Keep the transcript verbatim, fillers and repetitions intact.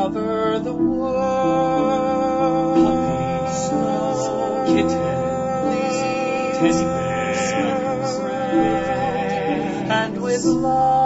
discover the world. Puppies, kittens, teddy bears, and with love